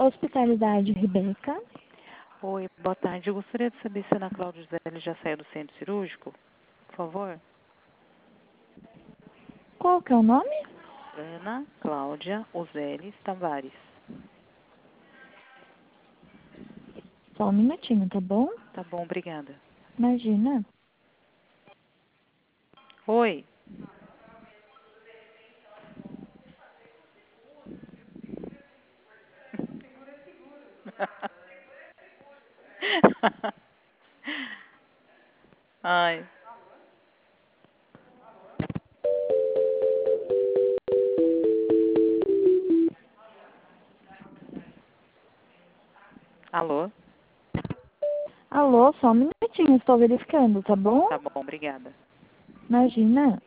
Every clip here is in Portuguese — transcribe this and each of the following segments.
Hospitalidade Rebeca. Oi, boa tarde. Eu gostaria de saber se a Ana Cláudia Zé já saiu do centro cirúrgico, por favor. Qual que é o nome? Ana Cláudia Ozeles Tavares. Só um minutinho, tá bom? Tá bom, obrigada. Imagina. Oi. Ai. Alô? Alô, só um minutinho, estou verificando, tá bom? Tá bom, obrigada. Imagina.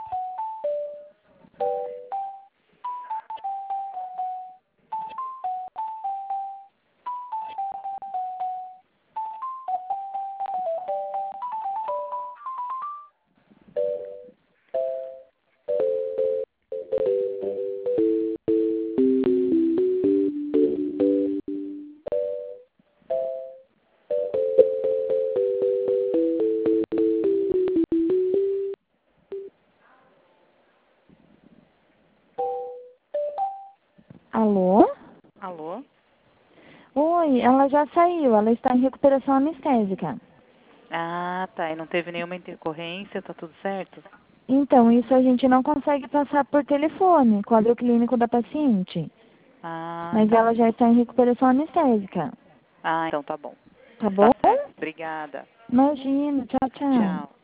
Alô? Alô? Oi, ela já saiu, ela está em recuperação anestésica. Ah, tá. E não teve nenhuma intercorrência, tá tudo certo? Então, isso a gente não consegue passar por telefone, quadro clínico da paciente. Ah, Mas tá. ela já está em recuperação anestésica. Ah, então tá bom. Tá Tá bom? certo. Obrigada. Imagina, tchau, tchau. Tchau.